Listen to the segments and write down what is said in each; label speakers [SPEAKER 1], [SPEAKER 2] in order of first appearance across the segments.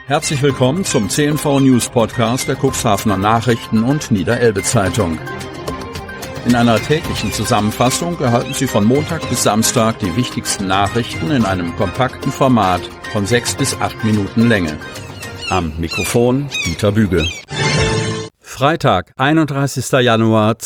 [SPEAKER 1] Herzlich willkommen zum CNV News Podcast der Cuxhavener Nachrichten und Niederelbe Zeitung. In einer täglichen Zusammenfassung erhalten Sie von Montag bis Samstag die wichtigsten Nachrichten in einem kompakten Format von 6 bis 8 Minuten Länge. Am Mikrofon Dieter Büge. Freitag, 31. Januar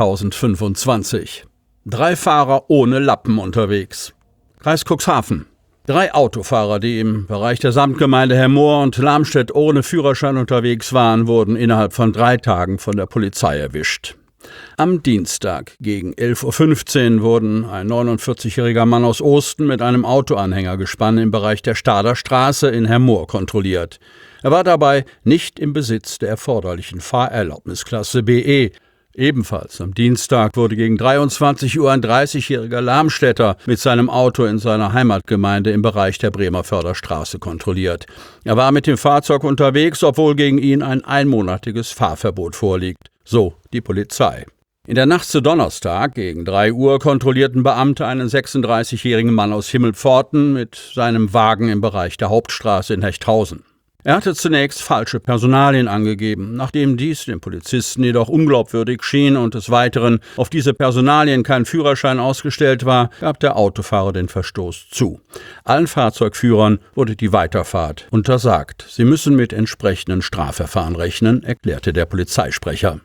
[SPEAKER 1] 2025. 3 Fahrer ohne Lappen unterwegs. Kreis Cuxhaven. 3 Autofahrer, die im Bereich der Samtgemeinde Hermoor und Lamstedt ohne Führerschein unterwegs waren, wurden innerhalb von 3 Tagen von der Polizei erwischt. Am Dienstag gegen 11:15 Uhr wurden ein 49-jähriger Mann aus Osten mit einem Autoanhängergespann im Bereich der Stader Straße in Hermoor kontrolliert. Er war dabei nicht im Besitz der erforderlichen Fahrerlaubnisklasse BE. Ebenfalls am Dienstag wurde gegen 23 Uhr ein 30-jähriger Lamstädter mit seinem Auto in seiner Heimatgemeinde im Bereich der Bremer Förderstraße kontrolliert. Er war mit dem Fahrzeug unterwegs, obwohl gegen ihn ein einmonatiges Fahrverbot vorliegt. So die Polizei. In der Nacht zu Donnerstag gegen 3 Uhr kontrollierten Beamte einen 36-jährigen Mann aus Himmelpforten mit seinem Wagen im Bereich der Hauptstraße in Hechthausen. Er hatte zunächst falsche Personalien angegeben. Nachdem dies den Polizisten jedoch unglaubwürdig schien und des Weiteren auf diese Personalien kein Führerschein ausgestellt war, gab der Autofahrer den Verstoß zu. Allen Fahrzeugführern wurde die Weiterfahrt untersagt. Sie müssen mit entsprechenden Strafverfahren rechnen, erklärte der Polizeisprecher.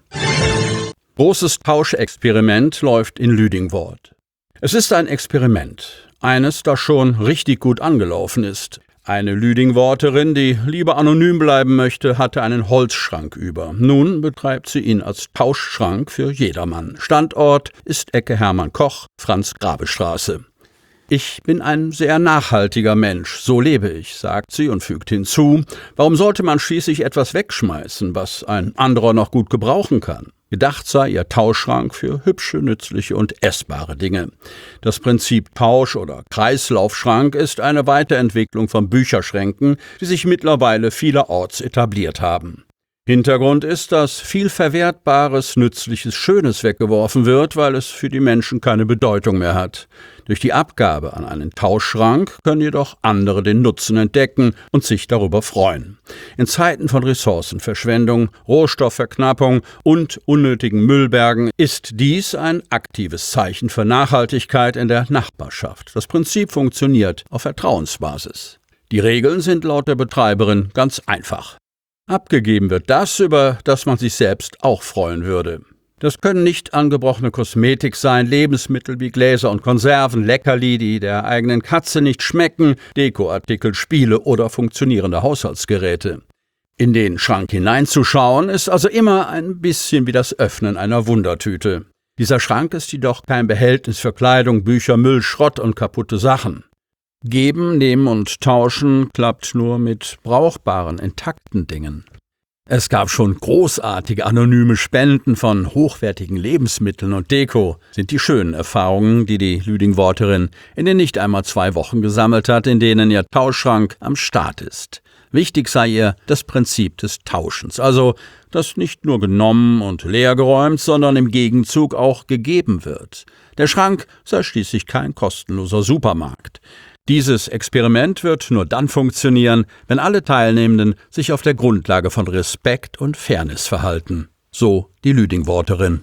[SPEAKER 1] Großes Tauschexperiment läuft in Lüdingwort. Es ist ein Experiment, eines, das schon richtig gut angelaufen ist. Eine Lüdingworterin, die lieber anonym bleiben möchte, hatte einen Holzschrank über. Nun betreibt sie ihn als Tauschschrank für jedermann. Standort ist Ecke Hermann Koch, Franz-Grabe-Straße. Ich bin ein sehr nachhaltiger Mensch, so lebe ich, sagt sie und fügt hinzu. Warum sollte man schließlich etwas wegschmeißen, was ein anderer noch gut gebrauchen kann? Gedacht sei ihr Tauschschrank für hübsche, nützliche und essbare Dinge. Das Prinzip Tausch- oder Kreislaufschrank ist eine Weiterentwicklung von Bücherschränken, die sich mittlerweile vielerorts etabliert haben. Hintergrund ist, dass viel Verwertbares, Nützliches, Schönes weggeworfen wird, weil es für die Menschen keine Bedeutung mehr hat. Durch die Abgabe an einen Tauschschrank können jedoch andere den Nutzen entdecken und sich darüber freuen. In Zeiten von Ressourcenverschwendung, Rohstoffverknappung und unnötigen Müllbergen ist dies ein aktives Zeichen für Nachhaltigkeit in der Nachbarschaft. Das Prinzip funktioniert auf Vertrauensbasis. Die Regeln sind laut der Betreiberin ganz einfach. Abgegeben wird das, über das man sich selbst auch freuen würde. Das können nicht angebrochene Kosmetik sein, Lebensmittel wie Gläser und Konserven, Leckerli, die der eigenen Katze nicht schmecken, Dekoartikel, Spiele oder funktionierende Haushaltsgeräte. In den Schrank hineinzuschauen ist also immer ein bisschen wie das Öffnen einer Wundertüte. Dieser Schrank ist jedoch kein Behältnis für Kleidung, Bücher, Müll, Schrott und kaputte Sachen. Geben, nehmen und tauschen klappt nur mit brauchbaren, intakten Dingen. Es gab schon großartige anonyme Spenden von hochwertigen Lebensmitteln und Deko, sind die schönen Erfahrungen, die die Lüdingworterin in den nicht einmal 2 Wochen gesammelt hat, in denen ihr Tauschschrank am Start ist. Wichtig sei ihr das Prinzip des Tauschens, also dass nicht nur genommen und leergeräumt, sondern im Gegenzug auch gegeben wird. Der Schrank sei schließlich kein kostenloser Supermarkt. Dieses Experiment wird nur dann funktionieren, wenn alle Teilnehmenden sich auf der Grundlage von Respekt und Fairness verhalten. So die Lüdingworterin.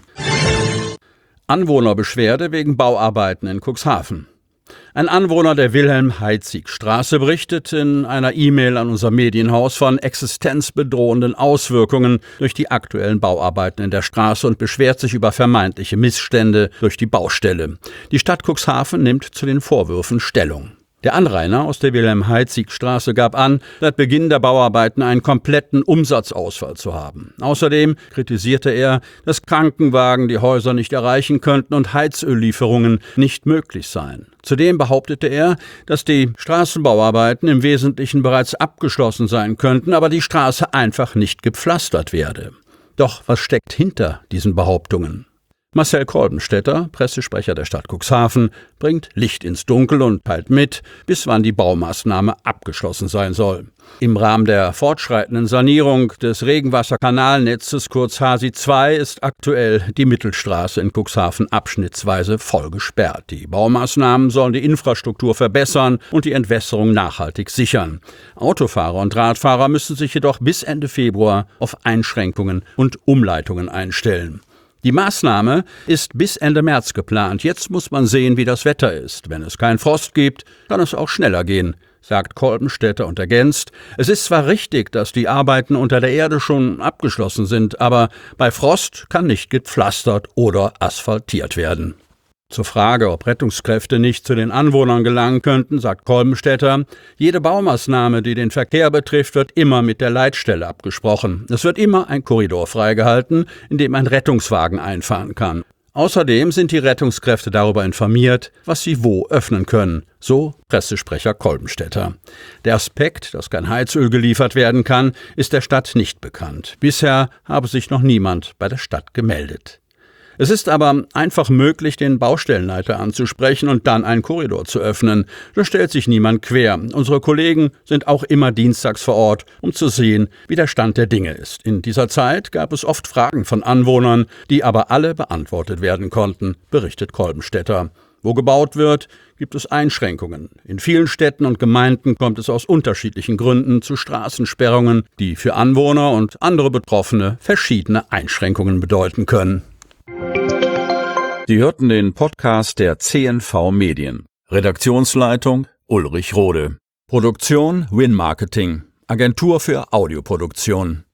[SPEAKER 1] Anwohnerbeschwerde wegen Bauarbeiten in Cuxhaven. Ein Anwohner der Wilhelm-Heitzig-Straße berichtet in einer E-Mail an unser Medienhaus von existenzbedrohenden Auswirkungen durch die aktuellen Bauarbeiten in der Straße und beschwert sich über vermeintliche Missstände durch die Baustelle. Die Stadt Cuxhaven nimmt zu den Vorwürfen Stellung. Der Anrainer aus der Wilhelm-Heitzig-Straße gab an, seit Beginn der Bauarbeiten einen kompletten Umsatzausfall zu haben. Außerdem kritisierte er, dass Krankenwagen die Häuser nicht erreichen könnten und Heizöllieferungen nicht möglich seien. Zudem behauptete er, dass die Straßenbauarbeiten im Wesentlichen bereits abgeschlossen sein könnten, aber die Straße einfach nicht gepflastert werde. Doch was steckt hinter diesen Behauptungen? Marcel Kolbenstädter, Pressesprecher der Stadt Cuxhaven, bringt Licht ins Dunkel und teilt mit, bis wann die Baumaßnahme abgeschlossen sein soll. Im Rahmen der fortschreitenden Sanierung des Regenwasserkanalnetzes kurz HASI 2 ist aktuell die Mittelstraße in Cuxhaven abschnittsweise voll gesperrt. Die Baumaßnahmen sollen die Infrastruktur verbessern und die Entwässerung nachhaltig sichern. Autofahrer und Radfahrer müssen sich jedoch bis Ende Februar auf Einschränkungen und Umleitungen einstellen. Die Maßnahme ist bis Ende März geplant. Jetzt muss man sehen, wie das Wetter ist. Wenn es keinen Frost gibt, kann es auch schneller gehen, sagt Kolbenstädter und ergänzt: Es ist zwar richtig, dass die Arbeiten unter der Erde schon abgeschlossen sind, aber bei Frost kann nicht gepflastert oder asphaltiert werden. Zur Frage, ob Rettungskräfte nicht zu den Anwohnern gelangen könnten, sagt Kolbenstädter: Jede Baumaßnahme, die den Verkehr betrifft, wird immer mit der Leitstelle abgesprochen. Es wird immer ein Korridor freigehalten, in dem ein Rettungswagen einfahren kann. Außerdem sind die Rettungskräfte darüber informiert, was sie wo öffnen können, so Pressesprecher Kolbenstädter. Der Aspekt, dass kein Heizöl geliefert werden kann, ist der Stadt nicht bekannt. Bisher habe sich noch niemand bei der Stadt gemeldet. Es ist aber einfach möglich, den Baustellenleiter anzusprechen und dann einen Korridor zu öffnen. Da stellt sich niemand quer. Unsere Kollegen sind auch immer dienstags vor Ort, um zu sehen, wie der Stand der Dinge ist. In dieser Zeit gab es oft Fragen von Anwohnern, die aber alle beantwortet werden konnten, berichtet Kolbenstädter. Wo gebaut wird, gibt es Einschränkungen. In vielen Städten und Gemeinden kommt es aus unterschiedlichen Gründen zu Straßensperrungen, die für Anwohner und andere Betroffene verschiedene Einschränkungen bedeuten können. Sie hörten den Podcast der CNV Medien. Redaktionsleitung Ulrich Rode. Produktion Win Marketing. Agentur für Audioproduktion.